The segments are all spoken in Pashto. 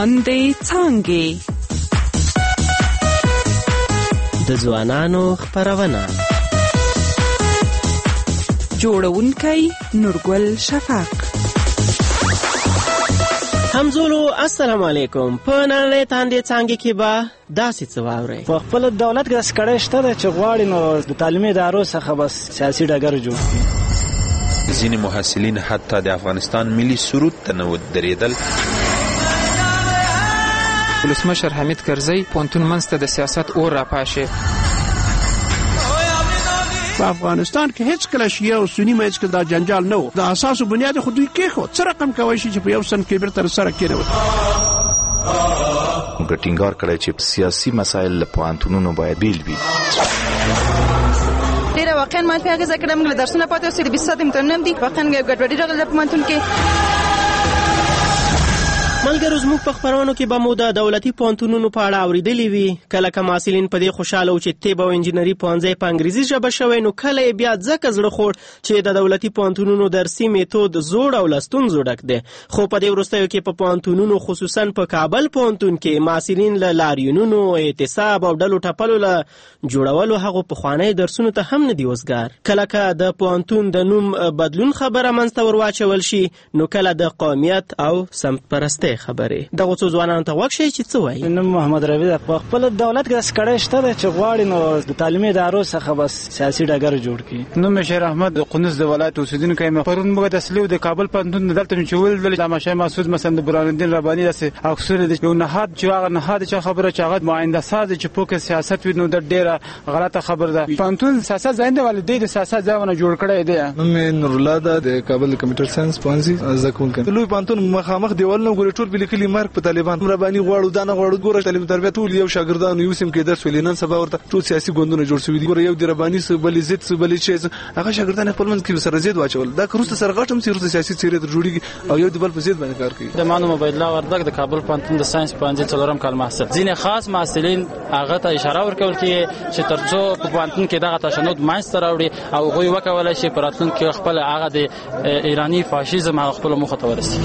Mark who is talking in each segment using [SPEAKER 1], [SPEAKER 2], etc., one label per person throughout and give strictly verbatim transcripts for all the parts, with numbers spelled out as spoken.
[SPEAKER 1] لاندې څانګې.
[SPEAKER 2] د ځوانانو خپرونه.
[SPEAKER 1] جوړونکی نورګل شفق.
[SPEAKER 2] همزولو السلام علیکم. په نړۍ تاندې څانګې کې به داسې څه واورئ.
[SPEAKER 3] په خپل دولت کې داسې کړی شته ده چې غواړي نو د تعلیمي ادارو څخه بس سیاسي ډګر جوړ کړي.
[SPEAKER 4] ځینې محصلین حتی د افغانستان ملي سرود ته نه ودرېدل.
[SPEAKER 5] ولسمشر حمید کرزی پوهنتون منځ ته د سیاست اور راپاشي.
[SPEAKER 6] په افغانستان کې هیڅ کله شیعه او سني منځ کې دا جنجال نه و. د اساسو بنیاد خو دوی کېښود. څه رقم کولی شي چې په یو سن کې بیرته سره کېنوي.
[SPEAKER 7] موږ ټینګار کړی چې سیاسي مسایل له پوهنتونونو باید بیل وي.
[SPEAKER 8] ډېره واقعا منفي اغېزه کړې. موږ له درسونه پاتې اوسې د بیست ساعت امتحانونه هم دي. واقعا ګډوډي راغله په پوهنتون کې.
[SPEAKER 2] ملګرو زموږ په خپرونو کې به مو د دولتي پوهنتونونو په اړه اورېدلي وي. کله که محصلین په دې خوشحاله و چې طب او انجینري پوهنځی په انګریزي ژبه شوی، نو کله یې بیا ځکه زړه خوړ چې د دولتي پوهنتونونو درسي میتود زوړ او له ستونزو ډک دی. خو په دې وروستیو کې په پوهنتونونو خصوصا په کابل پوهنتون کې محصلین له لاریونونو، اعتصاب او ډلو ټپلو له جوړولو هغو پخوانیو درسونو ته هم نه دي وزګار. کله که د پوهنتون د نوم بدلون خبره منځته ور واچول شي، نو کله د قومیت او سمت پرستۍ خبرې. دغه څو ځوانانو ته غوږ شئ چې څه وایي.
[SPEAKER 3] نوم محمد ربیع ده. په خپل دولت کې داسې کړی شته ده چې غواړي نو د تعلیمي ادارو څخه بس سیاسي ډګر جوړ کړي.
[SPEAKER 9] نوم مې شیر احمد د قندوز د ولایت اوسېدونکی یم. پرون موږ د سلیو د کابل پوهنتون دلته چې ولیدل د ماشای مسعود مثلا د برهان الدین رباني داسې اکثر د یو نهاد چې هغه نهاد چې خبره چې هغه معاینده ساز چې پوکه سیاست وي، نو د ډېره غلطه خبره ده. پوهنتون سیاست ځای نه ولې د سیاست ځایونه جوړ کړی دی.
[SPEAKER 10] نوم مې نور الله ده د کابل کمپیوټر ساينس پوهنځي زده کوونکی. لوی پوهنتون مخامخ دیوالونه ګوري ټول بلیکلي مرګ په طالبان رباني غواړو دا نه غواړو. ګوره تعلیم تربیه ټول یو شاګردانو یو سیم کې درس ولینن سبا ورته ټول سیاسي ګوندونه جوړ شوي دي. ګوره یو د رباني سره بلې زید سره بلې شي هغه شاګردان خپل منځ کې سره زید واچول. دا کروسته سره غټم سیرته سیاسي څیرې در جوړیږي او یو د بل په زید باندې کار کوي.
[SPEAKER 11] د مانو موبایل الله وردګ د کابل پوهنتون د ساينس پوهنځي څلورم کال محصل. ځینې خاص محصلین هغه ته اشاره ورکول کیږي چې ترڅو په پوهنتون کې دغه تشنج منځته راوړي او هغوی وکولای شي په راتلونکي کې خپل هغه د ایرانی فاشیزم هغه خپل موخه ته ورسوي.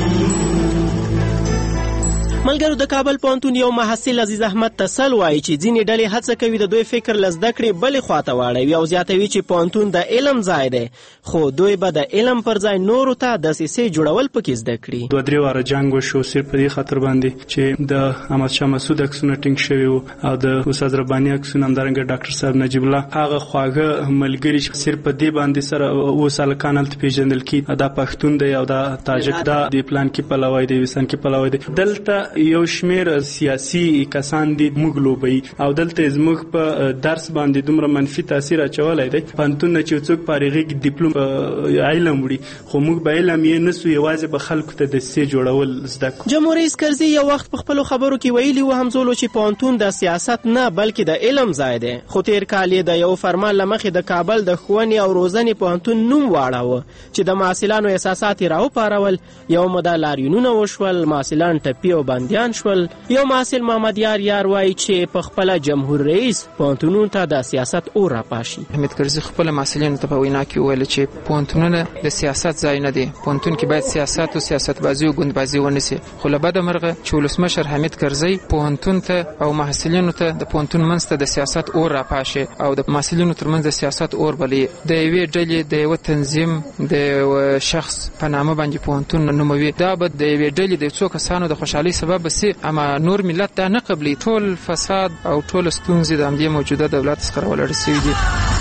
[SPEAKER 2] ملګرو د کابل پوهنتون یو محصل عزیز احمد تسل وایي چې ځینې ډلې هڅه کوي د دوی فکر له زده کړې بلې خواته واړوي او زیاتوي چې پوهنتون د علم ځای دی، خو دوی به د علم پر ځای نورو ته دسیسې جوړول پکې زده کړي.
[SPEAKER 12] دوه درې واره جنګ وشو صرف په دې خاطر باندې چې د احمدشاه مسعود عکسونه ټینګ شوي وو او د استاد رباني عکسونه همدارنګه ډاکټر صاحب نجیب الله هغه خواږه ملګري چې صرف په دې باندې سره اووه ساله کان هلته پېژندل کېږي دا پښتون دی او دا تاجک دا د پلان کې پلوی دی ویسان کې پلوی دی. دلته یو شمیر سیاسي کسان دي موږ لوبي او دلته زموږ په درس باندې دومره منفي تاثیر اچولای دی. پوهنتون چې څوک فارغي ډیپلوم علم وړي خو موږ به علم یې نسو یوازې به خلکو ته د سي جوړول زده کو.
[SPEAKER 2] جمهور رئیس کرزي یو وخت په خپل خبرو کې ویلي و همزولو چې پوهنتون د سیاست نه بلکې د علم ځای دی. خو تیر کال د یو فرمان لمخې د کابل د ښوونې او روزنې پوهنتون نوم واړاوه چې د محصلانو احساسات راو پارول. یو مده لاریونونه وشول، محصلان ټپي او بندیان شول. یو محصل محمد یار یار وایي چې په خپل جمهور رئیس پوهنتونونو ته د سیاست اور راپاشي.
[SPEAKER 5] حمید کرزي خپل محصلینو ته په وینا کې ویل چې پوهنتونونه د سیاست ځای نه دي. پوهنتون کې باید سیاست او سیاستبازي او ګوندبازي ونسي. خو له بده مرغه چې ولسمشر حمید کرزي پوهنتون ته او محصلینو ته د پوهنتون منځ ته د سیاست اور راپاشي او د محصلینو ترمنځ د سیاست اور بلې د یوې ډلې د یو تنظیم د شخص په نامه باندې پوهنتون نوموي. دا به د یوې ډلې د څو کسانو د خوشحالي سبب بسي، اما نور ملت دا نه قبلي. ټول فساد او ټول ستونزې د همدې موجوده دولت څخه راولاړې شوي دي.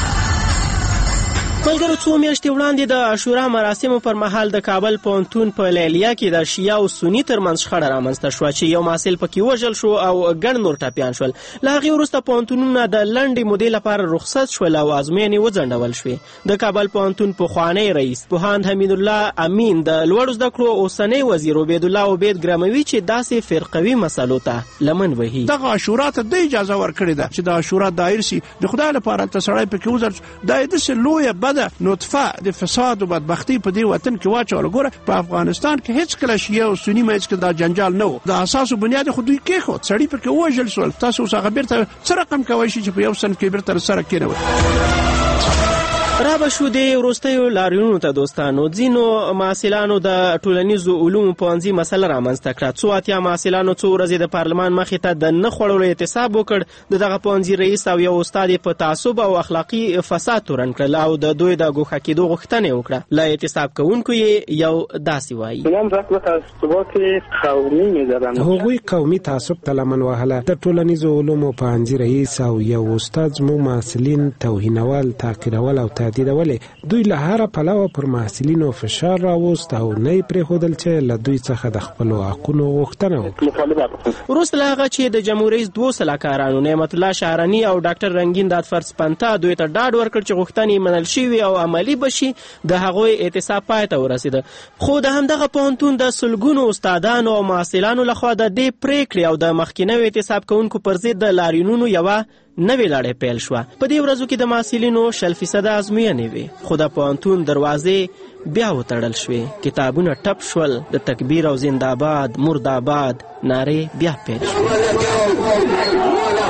[SPEAKER 2] ملګرو څو میاشتې وړاندې د عاشورا مراسمو پر مهال د کابل پوهنتون په لیلیه کې د شیعه او سني ترمنځ شخړه رامنځته شوه چې یو محصل پکې وژل شو او ګڼ نور ټپیان شول. له هغې وروسته پوهنتونونه د لنډې مودې لپاره رخصت شول او ازموینې وځنډول شوې. د کابل پوهنتون پخوانی رئیس پوهاند حمید الله امین د لوړو زده کړو اوسنی وزیر عبید الله عبید ګرموي چې داسې فرقوي مسلو ته لمن وهي.
[SPEAKER 6] دغه عاشورا ته د اجازه ورکړې ده چې د عاشورا دایر شي. د خدای لپاره ته سړی پکې وزر دا داسې لویه بده نطفه د فساد او بدبختی په دې وطن کې واچول. ګوره په افغانستان کې هیڅ کله شیعه او سني منځ کې دا جنجال نه و. د اساسو بنیاد خو دوی کېښود. سړی پکې وژل شول. تاسو اوس هغه بیرته څه رقم کولی شي چې په یو سن کې بیرته سره کېنوي.
[SPEAKER 2] را به شو د وروستیو لاریونونو ته دوستانو. ځینو محصلانو د ټولنیزو علومو پوهنځي مسله رامنځته کړه. څو اتیا محصلانو څو ورځې د پارلمان مخې ته د نه خوړلو اعتصاب وکړ. د دغه پوهنځي رئیس او یو استاد په تعصب او اخلاقي فساد تورن کړل او د دوی د ګوښه کېدو غوښتنه یې وکړه. له اعتصاب کوونکو یې یو داسې وایي:
[SPEAKER 13] هغوی قومي تعصب ته لمن وهله. د ټولنیزو علومو پوهنځي رئیس او یو استاد زموږ محصلین توهینول، تحقیرول او تهدیدولې. دوی له هره پلوه پر محصلینو فشار راوست او نه یې پرېښودل چې له دوی څخه د خپلو حقونو غوښتنه وکړي.
[SPEAKER 2] وروسته له هغه چې د جمهور رئیس دوه سلاکارانو نعمت الله شهرني او ډاکټر رنګین دادفرز پنتا دوی ته ډاډ ورکړ چې غوښتنې منل شوي او عملي بشي، د هغوی اعتصاب پای ته ورسېده. خو د همدغه پوهنتون د سلګونو استادانو او محصلانو لخوا د دې پریکړې او د مخکینیو اعتصاب کوونکو پر ضد د لاریونونو یوه نوې لړۍ پیل شوه. په دې ورځو کې د محصلینو شل فیصده ازموینې وې، خو د پوهنتون دروازې بیا وتړل شوې. کتابونه ټپ شول. د تکبیر او زنده‌باد مرداباد نارې بیا پیل شوې.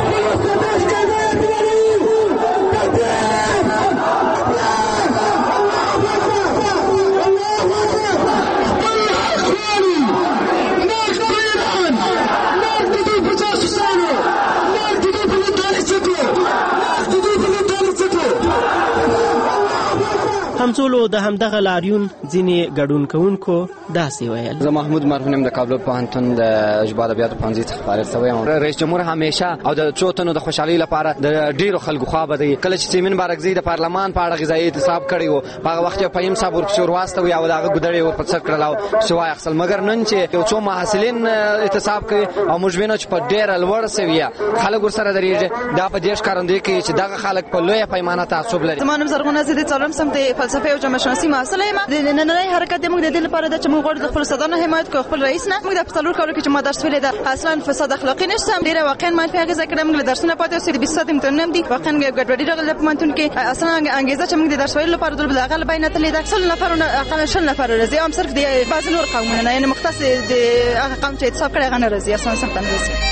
[SPEAKER 2] همزولو د همدغه لاریون ځینې ګډون کوونکو داسې ویل:
[SPEAKER 14] زه محمود مرهون یم، د کابل پوهنتون د ژباړې ادبیاتو پوهنځي څخه فارغ شوی یم. رئیس جمهور همیشه او د څو تنو د خوشحالۍ لپاره د ډیرو خلکو خوا به دی. کله چې سیمین بارکزی د پارلمان په اړه غذایي اعتصاب کړی و، په هغه وخت یې فهیم صاحب ورپسې ورواستوي او د هغه ګودړې ورپه څک کړل او پسې واخیستل. مګر نن چې یو څو محصلین اعتصاب کوي او موږ وینو چې په ډېره لوړه سویه خلک ورسره درېږي، دا په دې ښکارندویي کوي چې دغه خلک په لویه پیمانه تعصب لري.
[SPEAKER 8] زما نوم زرغونه زه د څلورم صنف د فلسفې او جامعه شناسۍ محصله یم. د نننۍ حرکت موږ د دې لپاره ده چې موږ غواړو د خپلو استادانو حمایت کوو، خپل رئیس نه. موږ د څلور کالو کې چې ما درس ویلی ده اصلا فساد اخلاقي نشته، ډېره واقعا منفي اغېزه کړې. موږ له درسونه پاتې اوسېدو، بیست ساعت امتحانونه هم دي. واقعا ګډوډي راغله په پوهنتون کې. اصلا انګېزه چې موږ د درس ویلو لپاره درلوده هغه له بینه تللې ده. اکثرو نفرونه اقلا شل نفر راځي، هم صرف د بعضې نور قومونه نه، یعنې مختص د هغه قوم چې اعتصاب کړی هغه نه راځي، اصلا سخته نه راځي.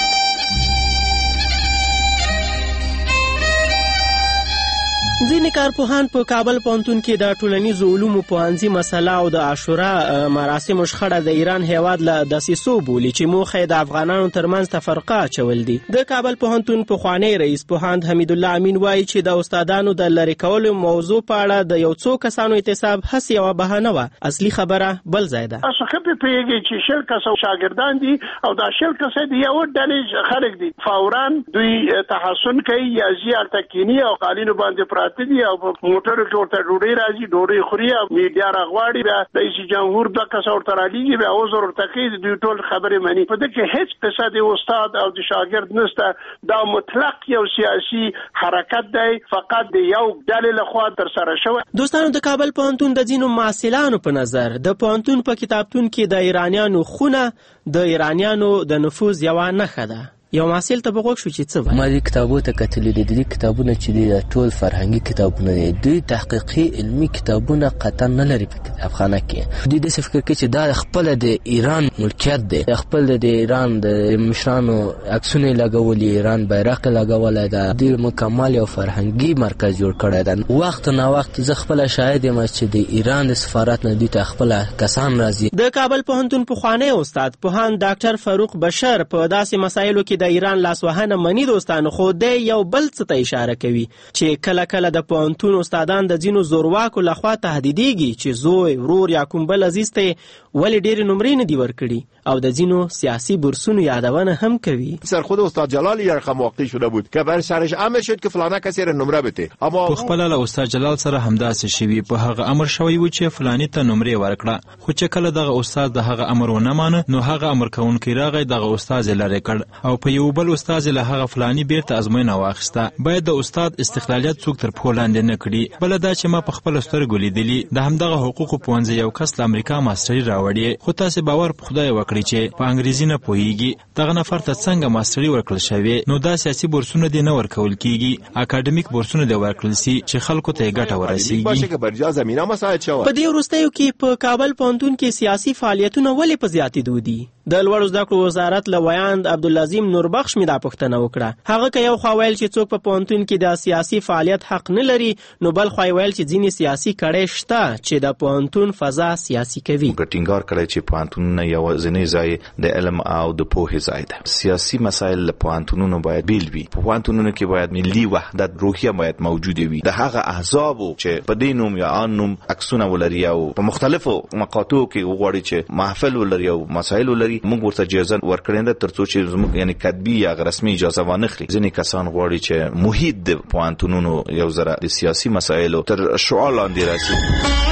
[SPEAKER 2] ځینې کارپوهان په کابل پوهنتون کې د ټولنیزو علومو پوهنځي مسله او د عاشورا مراسمو شخړه د ایران هیواد له دسیسو بولي چې موخه د افغانانو ترمنځ تفرقه اچول دي. د کابل پوهنتون پخوانی رئیس پوهاند حمید الله امین وایي چې د استادانو د لرې کولو موضوع په اړه د یو څو کسانو اعتصاب هسې یوه بهانه وه، اصلي خبره بل ځای ده.
[SPEAKER 6] تاسو ښه پوهېږئ چې شل کسه شاګردان دي او دا شل کسه د یوه ډلې خلک دي. فورا دوی تحسن کوي یا ځي هلته کیني او قالینو باندې پراته دي او په موټرو کې ورته ډوډۍ راځي، ډوډۍ خوري او میډیا راغواړي، بیا رئیس جمهور دوه کسه ورته رالیږي، بیا اوس ورته کوي دوی ټول خبرې مني. په دې کې هېڅ قصه د استاد او د شاګرد نشته. دا مطلق یو سیاسي حرکت دی، فقط د یو ډلې لخوا ترسره شوی.
[SPEAKER 2] دوستانو، د کابل پوهنتون د ځینو محصلانو په نظر د پوهنتون په کتابتون کې د ایرانیانو خونه د ایرانیانو د نفوذ یوه نښه ده. یو محصل ته بغوږ شو چې څه وایي.
[SPEAKER 15] ما دې کتابو ته کتلي دي. دې کتابونه چې دي ټول فرهنګي کتابونه دي، دوی تحقیقي علمي کتابونه قطعا نه لري په کتابخانه کې. دوی داسې فکر کوي چې دا خپله د ایران ملکیت دی، خپل د ایران د مشرانو عکسونه یې لګولي، ایران بیرغ یې لګولی ده. دوی مکمل یو فرهنګي مرکز جوړ کړی ده. وخت نه وخت زه خپله شاهد یم چې د ایران د سفارت نه دوی ته خپله کسان راځي.
[SPEAKER 2] د کابل پوهنتون پخوانی استاد پوهاند ډاکټر فاروق بشر په داسې مسایلو کې د ایران لاسوهنه مني دوستانو، خو دی یو بل څه ته اشاره کوي چې کله کله د پوهنتون استادان د ځینو زورواکو لخوا تهدیدېږي چې زوی، ورور یا کوم بل عزیز ته ولې ډېرې نمرې نه دي ورکړي، او د ځینو سیاسی بورسونو یادونه هم کوي.
[SPEAKER 16] سر خود استاد جلال یه رقم واقعی شده بود که بر سرش امر شد که فلانه کسی را نمره بده، اما
[SPEAKER 17] خپل له استاد جلال سره همداسې شوی. په هغه امر شوی و چې فلانی ته نمرې ورکړه، خو چې کله دغه استاد د هغه امر ونه مانه، نو هغه امر کوونکی راغی دغه استاد لرې کړ او په یو بل استاد له هغه فلانی بیرته ازموینه واخیسته. باید د استاد استقلالیت څوک تر پښو لاندې نه کړي. بله دا چې ما په خپل سترګو لیدلي، د همدغه حقوقو پوهنځي یو کس له امریکا ماسټري راوړي، خو تاسې باور په خدای وکړئ چې په انګریزي نه پوهیږي. دغه نفر ته څنګه ماسټري ورکړل شوې؟ نو دا سیاسي بورسونه دې نه ورکول کیږي، اکاډمیک بورسونه دې ورکړل سي چې خلکو ته ګټه ورسیږي.
[SPEAKER 2] په دې وروستیو کې په کابل پوهنتون کې سیاسي فعالیتونه ولې په زیاتېدو دي؟ د لوړو زده کړو وزارت له ویاند عبدالعظیم نوربخش مې دا پوښتنه وکړه. هغه که یو خوا ویل چې څوک په پوهنتون کې د سیاسي فعالیت حق نه لري، نو بل خوا ویل چې ځینې سیاسي کړۍ شته چې د پوهنتون فضا سیاسي کوي.
[SPEAKER 7] ټینګار کړی چې پوهنتونونه یوازینی ځای د علم او د پوهې ځای ده. سیاسي مسایل له پوهنتونونو باید بیل وي. په پوهنتونونو کې باید ملي وحدت روحیه باید موجود وي. د هغه احزابو چې په دې نوم یا آن نوم عکسونه ولري او په مختلفو مقاطعو کې وغواړي چې محفل ولري او مسایل ولري، موږ ورته اجازه ورکړې ده ترڅو چې زموږ یعنی کتبي یا رسمي اجازه وانخلي. ځینې کسان غواړي چې محیط د پوهنتونونو یو ذره د سیاسي مسایلو تر شعاع لاندې راځي.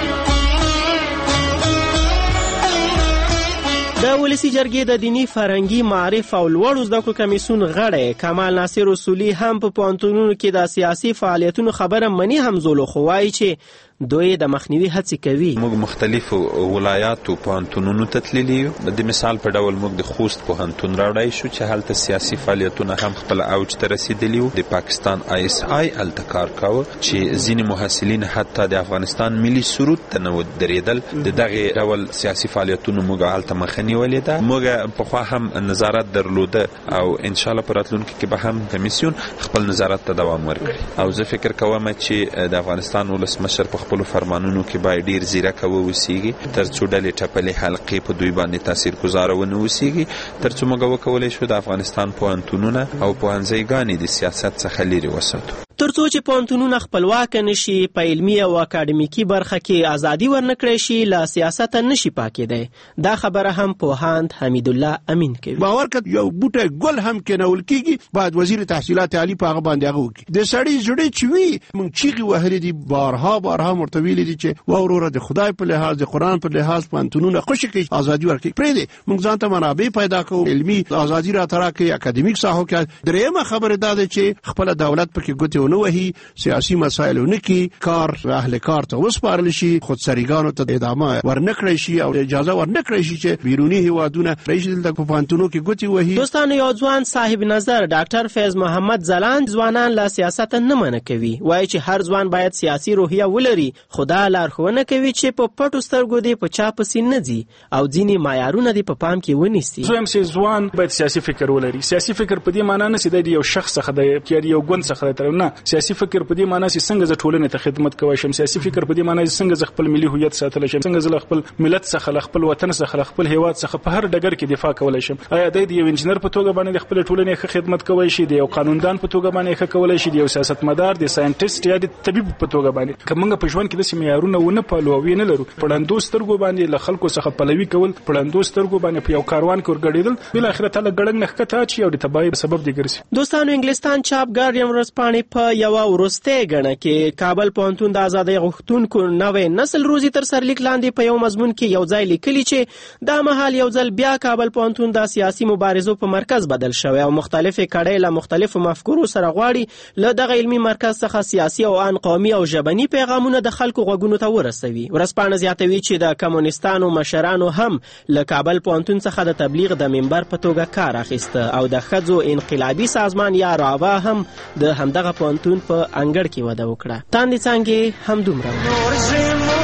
[SPEAKER 2] د ولسی جرګې د دینی فرهنګي معارف او لوړو زده کړو کمیسیون غړی کمال ناصر اصولي هم په پوهنتونونو کې د سیاسي فعالیتونو خبره مني هم زولو خو وایي چې دوی د مخنیوي هڅې کوي.
[SPEAKER 4] موږ مختلفو ولایاتو پوهنتونونو ته تللي یو. د مثال په ډول موږ د خوست پوهنتون راوړی شو چې هلته سیاسي فعالیتونه هم خپل اوج ته رسېدلي وو. د پاکستان آی اس آی هلته کار کاوه چې ځینې محصلین حتی د افغانستان ملي سرود ته نه ودرېدل. د دغې ډول سیاسي فعالیتونو موږ هلته مخه نیولې ده. موږ پخوا هم نظارت درلوده او انشاءالله په راتلونکي کې به هم کمیسیون خپل نظارت ته دوام ورکړي. او زه فکر کوم چې د افغانستان ولسمشر په خپلو فرمانونو کې باید ډیر زیرک واوسیږي ترڅو ډلې ټپلې حلقې په دوی باندې تاثیرګذاره ونه اوسیږي، ترڅو موږ وکولی شو د افغانستان پوهنتونونه او پوهنځیګانې د سیاست څخه لرې وساتو.
[SPEAKER 2] ترڅو چې پوهنتونونه خپلواک نشي، په علمي او اکاډمیکي برخه کې ازادي ورنکړي شي، له سیاست نشي پاکېدی. دا خبره هم پوهاند حمید الله امین کوي.
[SPEAKER 6] باور کړه یو بوټه ګل هم کېنول کیږي، باید وزیر تحصیلات عالی په هغه باندې هغه وکړي. د سړی زړه چې وي موږ چیغې وهلې دي، بارها بارها مرته ویلي دي چې وروره د خدای په لحاظ د قرآن په لحاظ پوهنتونونه خوشي کوي، ازادي ورکړي. پرېږدي موږ ځان ته منابع پیدا کوو، علمي ازادي راته راکړي، اکاډمیک ساحو کې. درېیمه خبره دا ده چې خپل دولت پکې ګوتې ونه وهي، سیاسي مسایل ونکي، کار اهل کار ته وسپارل شي، خودسریګانو ته ادامه ورنکړی شي او اجازه ورنکړی شي چې بیرونی هیوادونه رئیس دلته په پوهنتونو کې ګوتې وهي.
[SPEAKER 2] دوستانو، یو ځوان صاحب نظر ډاکټر فیض محمد ځلاند ځوانان له سیاست نه منع کوي. وایي چې هر ځوان باید سیاسي روحیه ولري، خدا لارښوونه کوي چې په پټو سترګو دې په چا پسې نه ځي او ځینې معیارونه دې په پام کې ونیسي.
[SPEAKER 12] زه هم چې ځوان باید سیاسي فکر ولري. سیاسي فکر په دې معنی نه چې د یو شخص څخه د یو ګوند څخه تر نه، سیاسي فکر په دې معنی چې څنګه ز ټولنې ته خدمت کوي شم. سیاسي فکر په دې معنی چې څنګه ز خپل ملي هویت ساتل شم، څنګه ز خپل ملت څخه، خپل وطن څخه، خپل هیواد څخه په هر ډګر کې دفاع کولای شم. آیا د یو انجنیر په توګه باندې خپل ټولنې ښه خدمت کوي شي، د یو قانوندان په توګه باندې ښه کولای شي، د یو سیاستمدار، د ساينټیسټ یا د طبيب په توګه باندې. کومه په ژوند کې د سیمایارونه ونه پالو او نه لرو، پړندو سترګو باندې له خلکو څخه پلوي کول، پړندو سترګو باندې په یو کاروان کې ورګړېدل، بل اخر ته لګړنګ نه ښکته چی او د تباہي سبب دی ګرځي.
[SPEAKER 2] دوستانو، انګلستان چاپ ګارډین ورځپاڼې په یو ورسته غنه کې کابل پوهنتون د آزادۍ غوښتونکو نوې نسل روزي تر سرلیک لاندې په یو مضمون کې یو ځای لیکلی چې دا مهال یو ځل بیا کابل پوهنتون د سیاسي مبارزو په مرکز بدل شوی او مختلفې کړۍ له مختلفو مفکورو سره غواړي له دغه علمي مرکز څخه سیاسي او ان قومي او ژبني پیغامونه د خلکو غوږونو ته ورسوي. ورځپاڼه زیاتوي چې د کمونستانو مشرانو هم له کابل پوهنتون څخه د تبلیغ د منبر په توګه کار اخیسته او د ښځو انقلابي سازمان یا راوا هم د همدغه پوهنتون په انګړ کې وده وکړه. تاندې څانګې هم دومره